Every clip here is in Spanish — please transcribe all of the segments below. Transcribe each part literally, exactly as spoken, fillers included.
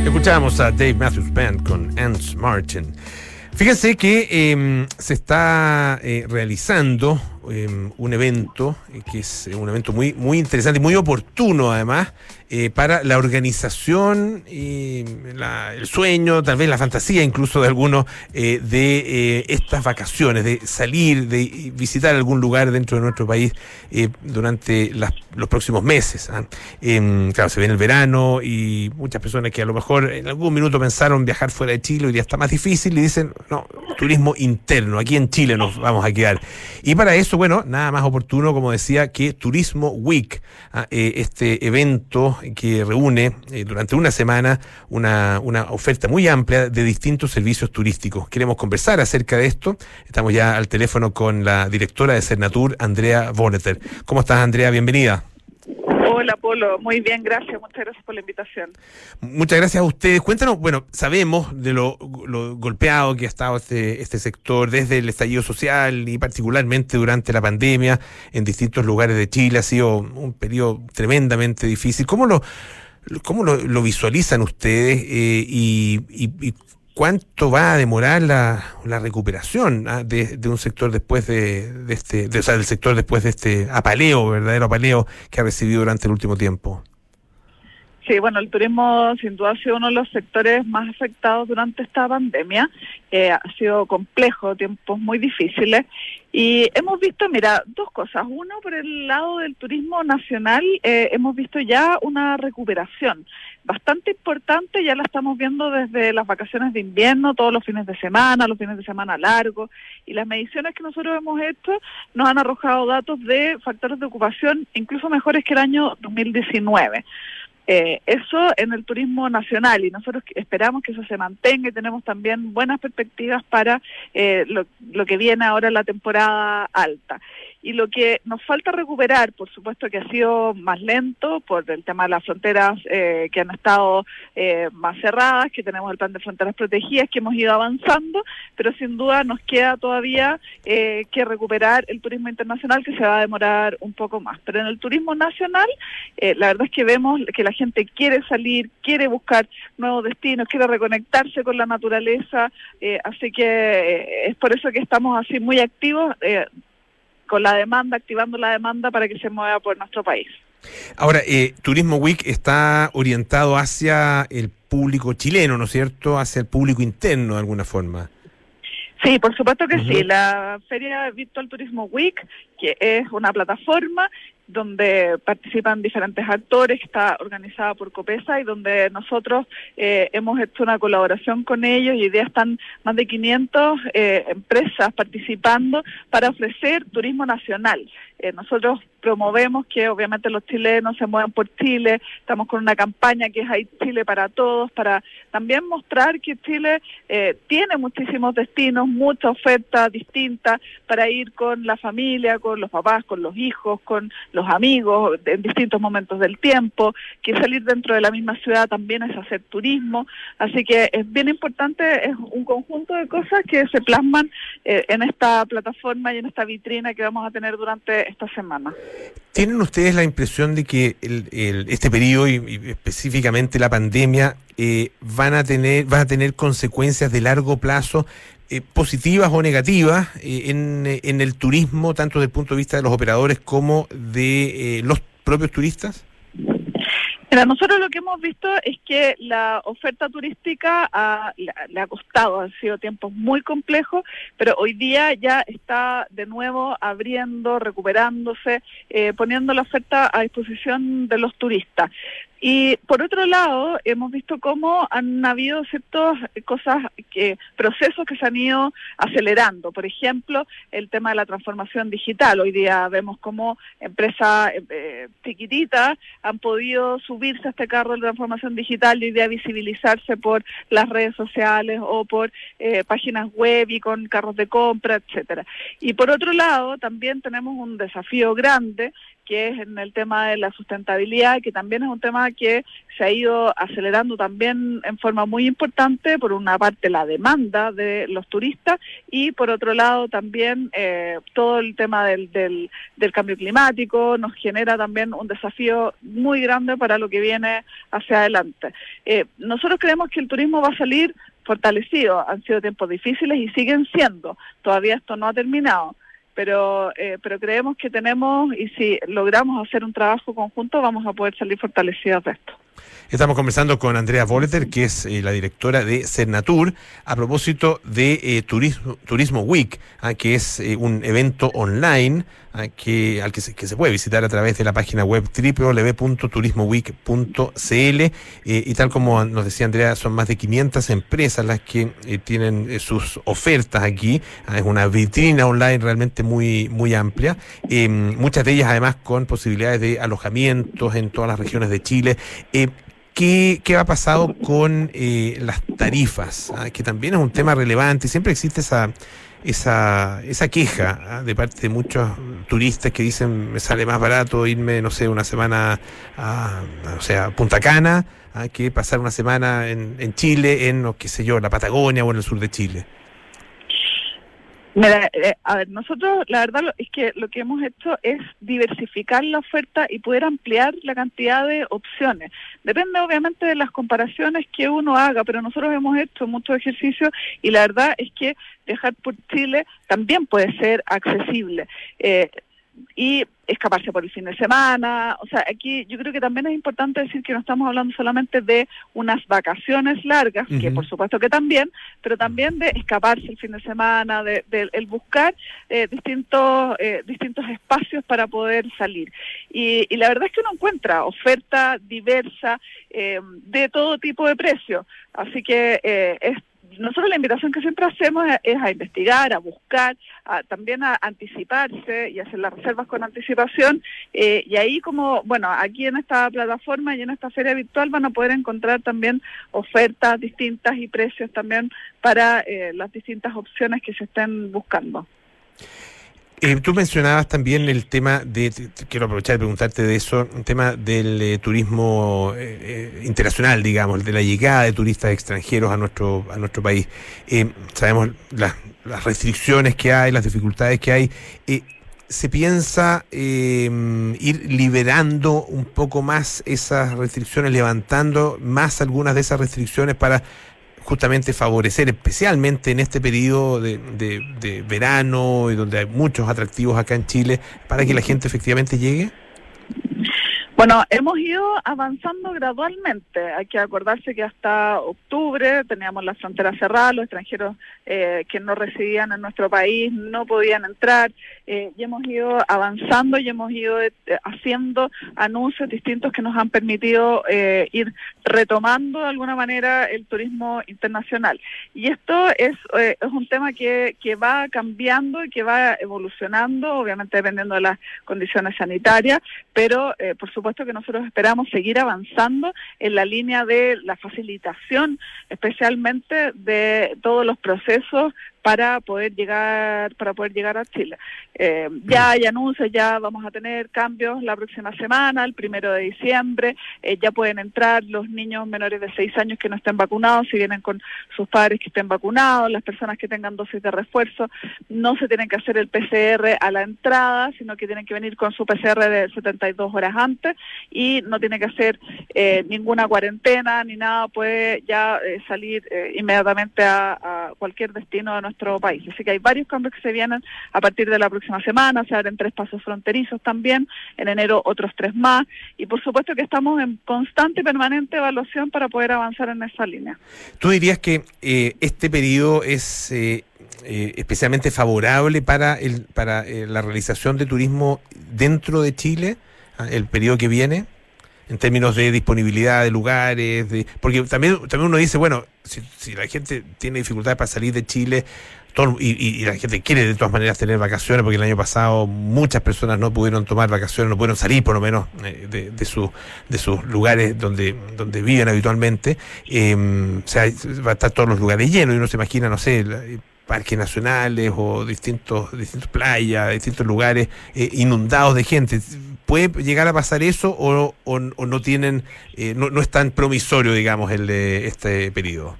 Escuchábamos a Dave Matthews Band con Ants Martin. Fíjense que eh, se está eh, realizando eh, un evento eh, que es un evento muy, muy interesante y muy oportuno además eh, para la organización, y la, el sueño, tal vez la fantasía incluso de algunos eh, de eh, estas vacaciones, de salir, de visitar algún lugar dentro de nuestro país eh, durante las, los próximos meses. ¿eh? Eh, claro, se viene el verano y muchas personas que a lo mejor en algún minuto pensaron viajar fuera de Chile, hoy día está más difícil y dicen, no, turismo interno, aquí en Chile nos vamos a quedar. Y para eso, bueno, nada más oportuno, como decía, que Turismo Week, ¿eh? Eh, este evento que reúne eh, durante una semana una, una oferta muy amplia de distintos servicios turísticos. Queremos conversar acerca de esto. Estamos ya al teléfono con la directora de Cernatur, Andrea Boneter. ¿Cómo estás, Andrea? Bienvenida. Hola, Polo. Muy bien, gracias. Muchas gracias por la invitación. Muchas gracias a ustedes. Cuéntanos, bueno, sabemos de lo, lo golpeado que ha estado este, este sector desde el estallido social y particularmente durante la pandemia en distintos lugares de Chile. Ha sido un periodo tremendamente difícil. ¿Cómo lo, cómo lo, lo visualizan ustedes eh, y, y, y cuánto va a demorar la, la recuperación ¿ah? de, de un sector después de, de este, de, o sea, del sector después de este apaleo, verdadero apaleo que ha recibido durante el último tiempo? Sí, bueno, el turismo sin duda ha sido uno de los sectores más afectados durante esta pandemia. Eh, ha sido complejo, tiempos muy difíciles. Y hemos visto, mira, dos cosas. Uno, por el lado del turismo nacional, eh, hemos visto ya una recuperación bastante importante. Ya la estamos viendo desde las vacaciones de invierno, todos los fines de semana, los fines de semana largos. Y las mediciones que nosotros hemos hecho nos han arrojado datos de factores de ocupación incluso mejores que el año dos mil diecinueve. Eh, eso en el turismo nacional, y nosotros esperamos que eso se mantenga y tenemos también buenas perspectivas para eh, lo, lo que viene ahora en la temporada alta. Y lo que nos falta recuperar, por supuesto que ha sido más lento por el tema de las fronteras eh, que han estado eh, más cerradas, que tenemos el plan de fronteras protegidas, que hemos ido avanzando, pero sin duda nos queda todavía eh, que recuperar el turismo internacional, que se va a demorar un poco más. Pero en el turismo nacional, eh, la verdad es que vemos que la gente quiere salir, quiere buscar nuevos destinos, quiere reconectarse con la naturaleza, eh, así que eh, es por eso que estamos así muy activos, eh, con la demanda, activando la demanda para que se mueva por nuestro país. Ahora, eh, Turismo Week está orientado hacia el público chileno, ¿no es cierto? Hacia el público interno, de alguna forma. Sí, por supuesto que uh-huh. sí. La Feria Virtual Turismo Week, que es una plataforma donde participan diferentes actores, que está organizada por Copesa y donde nosotros eh, hemos hecho una colaboración con ellos y hoy día están más de quinientas eh, empresas participando para ofrecer turismo nacional. Eh, nosotros promovemos que obviamente los chilenos se muevan por Chile, estamos con una campaña que es Hay Chile para Todos, para también mostrar que Chile eh, tiene muchísimos destinos, mucha oferta distinta para ir con la familia, con los papás, con los hijos, con los amigos en distintos momentos del tiempo, que salir dentro de la misma ciudad también es hacer turismo, así que es bien importante, es un conjunto de cosas que se plasman eh, en esta plataforma y en esta vitrina que vamos a tener durante esta semana. ¿Tienen ustedes la impresión de que el, el, este periodo y, y específicamente la pandemia eh, van a tener van a tener consecuencias de largo plazo eh, positivas o negativas eh, en, en el turismo, tanto desde el punto de vista de los operadores como de eh, los propios turistas? Mira, nosotros lo que hemos visto es que la oferta turística ha, le, le ha costado, han sido tiempos muy complejos, pero hoy día ya está de nuevo abriendo, recuperándose, eh, poniendo la oferta a disposición de los turistas. Y por otro lado, hemos visto cómo han habido ciertas cosas, que procesos que se han ido acelerando. Por ejemplo, el tema de la transformación digital. Hoy día vemos cómo empresas eh, chiquititas han podido subirse a este carro de transformación digital y hoy día visibilizarse por las redes sociales o por eh, páginas web y con carros de compra, etcétera. Y por otro lado, también tenemos un desafío grande que es en el tema de la sustentabilidad, que también es un tema que se ha ido acelerando también en forma muy importante, por una parte la demanda de los turistas y por otro lado también eh, todo el tema del, del, del cambio climático nos genera también un desafío muy grande para lo que viene hacia adelante. Eh, nosotros creemos que el turismo va a salir fortalecido. Han sido tiempos difíciles y siguen siendo, todavía esto no ha terminado. Pero eh, pero creemos que tenemos, y si logramos hacer un trabajo conjunto, vamos a poder salir fortalecidos de esto. Estamos conversando con Andrea Bolleter, que es eh, la directora de Cernatur, a propósito de eh, Turismo, Turismo Week, ah, que es eh, un evento online ah, que al que se, que se puede visitar a través de la página web doble u doble u doble u punto turismo week punto c l, eh, y tal como nos decía Andrea, son más de quinientas empresas las que eh, tienen eh, sus ofertas aquí. Ah, es una vitrina online realmente muy muy amplia, eh, muchas de ellas además con posibilidades de alojamientos en todas las regiones de Chile. Eh, ¿Qué, ¿Qué ha pasado con eh, las tarifas? ¿Ah? Que también es un tema relevante. Siempre existe esa esa esa queja ¿ah? de parte de muchos turistas que dicen, me sale más barato irme, no sé, una semana a, o sea, a Punta Cana, ¿ah? que pasar una semana en, en Chile, en, o qué sé yo, la Patagonia o en el sur de Chile. Mira, eh, a ver, nosotros la verdad lo, es que lo que hemos hecho es diversificar la oferta y poder ampliar la cantidad de opciones. Depende obviamente de las comparaciones que uno haga, pero nosotros hemos hecho muchos ejercicios y la verdad es que viajar por Chile también puede ser accesible. Eh, y escaparse por el fin de semana, o sea, aquí yo creo que también es importante decir que no estamos hablando solamente de unas vacaciones largas, uh-huh. que por supuesto que también, pero también de escaparse el fin de semana, de, de el buscar eh, distintos eh, distintos espacios para poder salir. Y, y la verdad es que uno encuentra oferta diversa eh, de todo tipo de precios, así que eh, es nosotros la invitación que siempre hacemos es, es a investigar, a buscar, a, también a anticiparse y hacer las reservas con anticipación, eh, y ahí como, bueno, aquí en esta plataforma y en esta feria virtual van a poder encontrar también ofertas distintas y precios también para eh, las distintas opciones que se estén buscando. Eh, tú mencionabas también el tema de, te, te quiero aprovechar de preguntarte de eso, el tema del eh, turismo eh, eh, internacional, digamos, de la llegada de turistas extranjeros a nuestro a nuestro país. Eh, sabemos las, las restricciones que hay, las dificultades que hay. Eh, ¿Se piensa eh, ir liberando un poco más esas restricciones, levantando más algunas de esas restricciones para justamente favorecer, especialmente en este periodo de, de, de verano y donde hay muchos atractivos acá en Chile, para que la gente efectivamente llegue? Bueno, hemos ido avanzando gradualmente. Hay que acordarse que hasta octubre teníamos las fronteras cerradas, los extranjeros eh, que no residían en nuestro país no podían entrar, eh, y hemos ido avanzando y hemos ido eh, haciendo anuncios distintos que nos han permitido eh, ir retomando de alguna manera el turismo internacional. Y esto es, eh, es un tema que, que va cambiando y que va evolucionando, obviamente dependiendo de las condiciones sanitarias, pero eh, por supuesto que nosotros esperamos seguir avanzando en la línea de la facilitación, especialmente de todos los procesos para poder llegar para poder llegar a Chile. Eh, ya hay anuncios, ya vamos a tener cambios la próxima semana, el primero de diciembre, eh, ya pueden entrar los niños menores de seis años que no estén vacunados, si vienen con sus padres que estén vacunados, las personas que tengan dosis de refuerzo, no se tienen que hacer el P C R a la entrada, sino que tienen que venir con su P C R de setenta y dos horas antes y no tiene que hacer eh, ninguna cuarentena ni nada, puede ya eh, salir eh, inmediatamente a, a cualquier destino de nuestro país. Así que hay varios cambios que se vienen a partir de la próxima semana, se abren tres pasos fronterizos también, en enero otros tres más, y por supuesto que estamos en constante y permanente evaluación para poder avanzar en esa línea. ¿Tú dirías que eh, este periodo es eh, eh, especialmente favorable para, el, para eh, la realización de turismo dentro de Chile, el periodo que viene, en términos de disponibilidad de lugares, de porque también también uno dice, bueno, si, si la gente tiene dificultades para salir de Chile, todo, y, y, y la gente quiere de todas maneras tener vacaciones, porque el año pasado muchas personas no pudieron tomar vacaciones, no pudieron salir por lo menos eh, de, de, su, de sus lugares donde donde viven habitualmente, eh, o sea, va a estar todos los lugares llenos, y uno se imagina, no sé, la, parques nacionales o distintos distintas playas, distintos lugares eh, inundados de gente. ¿puede llegar a pasar eso o, o, o no tienen, eh, no, no es tan promisorio, digamos, el de este periodo?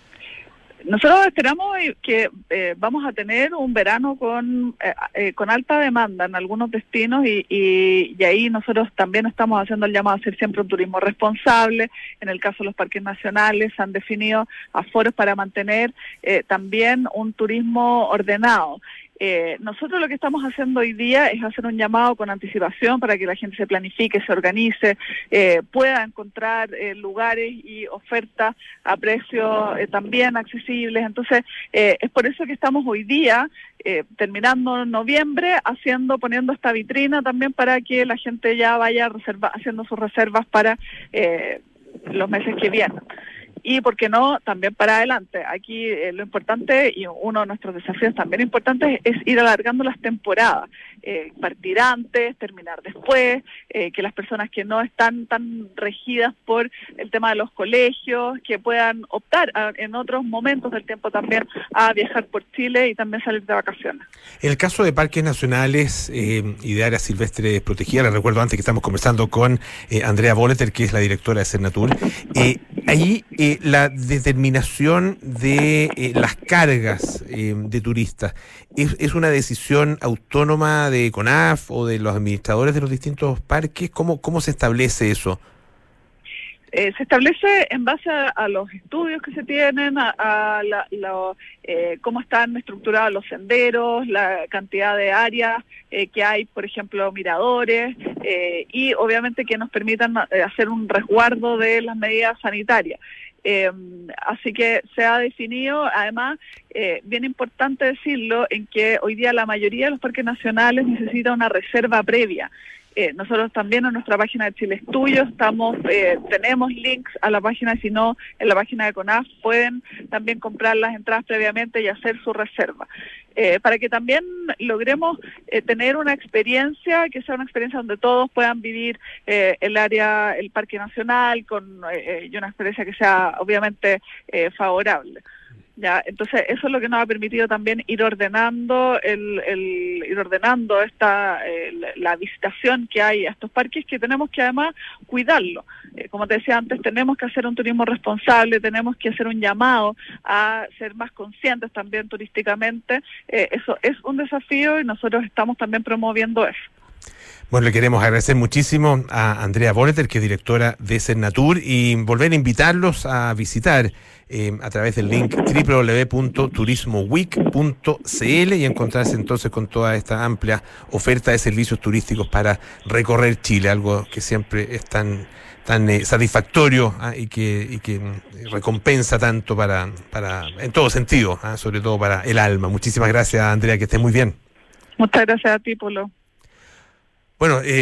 Nosotros esperamos que eh, vamos a tener un verano con eh, eh, con alta demanda en algunos destinos y, y, y ahí nosotros también estamos haciendo el llamado a hacer siempre un turismo responsable. En el caso de los parques nacionales se han definido aforos para mantener eh, también un turismo ordenado. Eh, nosotros lo que estamos haciendo hoy día es hacer un llamado con anticipación para que la gente se planifique, se organice, eh, pueda encontrar eh, lugares y ofertas a precios eh, también accesibles. Entonces, eh, es por eso que estamos hoy día, eh, terminando noviembre, haciendo, poniendo esta vitrina también para que la gente ya vaya reserva, haciendo sus reservas para eh, los meses que vienen. Y, ¿por qué no?, también para adelante. Aquí eh, lo importante, y uno de nuestros desafíos también importantes, es ir alargando las temporadas. Eh, partir antes, terminar después, eh, que las personas que no están tan regidas por el tema de los colegios, que puedan optar a, en otros momentos del tiempo también a viajar por Chile y también salir de vacaciones. En el caso de parques nacionales eh, y de áreas silvestres protegidas, les recuerdo antes que estamos conversando con eh, Andrea Boleter, que es la directora de Sernatur, eh, ahí eh, la determinación de eh, las cargas eh, de turistas, ¿es, es una decisión autónoma de CONAF o de los administradores de los distintos parques? ¿Cómo, cómo se establece eso? Eh, se establece en base a, a los estudios que se tienen, a, a la, la, eh, cómo están estructurados los senderos, la cantidad de áreas eh, que hay, por ejemplo, miradores, eh, y obviamente que nos permitan eh, hacer un resguardo de las medidas sanitarias. Eh, así que se ha definido, además, eh, bien importante decirlo, en que hoy día la mayoría de los parques nacionales necesita una reserva previa. Eh, nosotros también en nuestra página de Chile es Tuyo estamos, eh, tenemos links a la página, si no, en la página de CONAF pueden también comprar las entradas previamente y hacer su reserva. Eh, para que también logremos eh, tener una experiencia, que sea una experiencia donde todos puedan vivir eh, el área, el Parque Nacional, con eh, y una experiencia que sea obviamente eh, favorable. Ya, entonces eso es lo que nos ha permitido también ir ordenando el, el ir ordenando esta el, la visitación que hay a estos parques, que tenemos que además cuidarlo. Eh, como te decía antes, tenemos que hacer un turismo responsable, tenemos que hacer un llamado a ser más conscientes también turísticamente. Eh, eso es un desafío y nosotros estamos también promoviendo eso. Bueno, le queremos agradecer muchísimo a Andrea Boleter, que es directora de Sernatur, y volver a invitarlos a visitar eh, a través del link doble u doble u doble u punto turismo week punto c l y encontrarse entonces con toda esta amplia oferta de servicios turísticos para recorrer Chile, algo que siempre es tan tan eh, satisfactorio ah, y que y que recompensa tanto para para en todo sentido, ah, sobre todo para el alma. Muchísimas gracias, Andrea, que estés muy bien. Muchas gracias a ti, Polo. Bueno, eh,